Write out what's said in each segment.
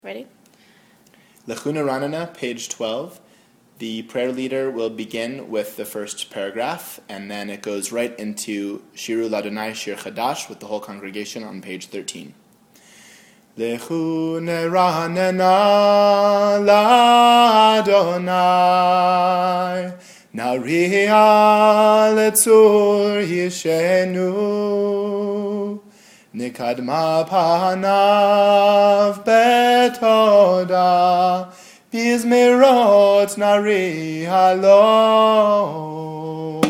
Ready? Lechuna Ranana, page 12. The prayer leader will begin with the first paragraph, and then it goes right into Shiru Ladonai Shir Chadash with the whole congregation on page 13. Lechuna Ranana Ladonai Nariya Letzur Yishenu Nikadma panav betoda bizmerot nari halo.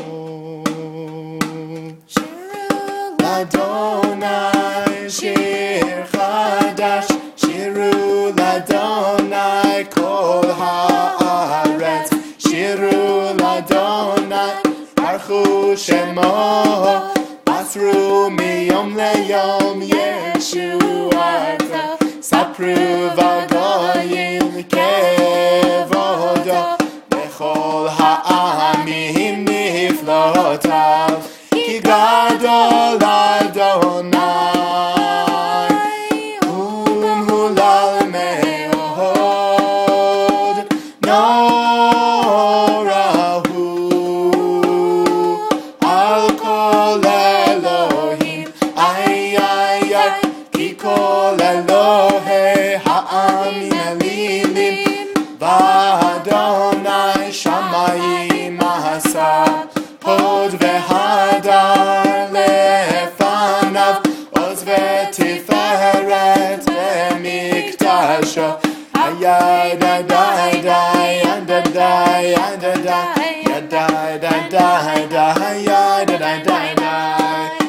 Shiru Ladonai shir chadash, shiru Ladonai kol haaretz, shiru Ladonai baruch shemo. Asru miyom leyom yeshuata, sapru v'goyim kevodo, bechol ha'amim niflotav, ki gadol Adonai, umhulal me'od, norahu, al kol Kol Elohei ha'amim elilim, v'Adonai shamayim asa, hod v'hadar lefanav, oz v'tiferet v'mikdasho, hayadadai yadadai yadadai yadadai yadadai yadadai.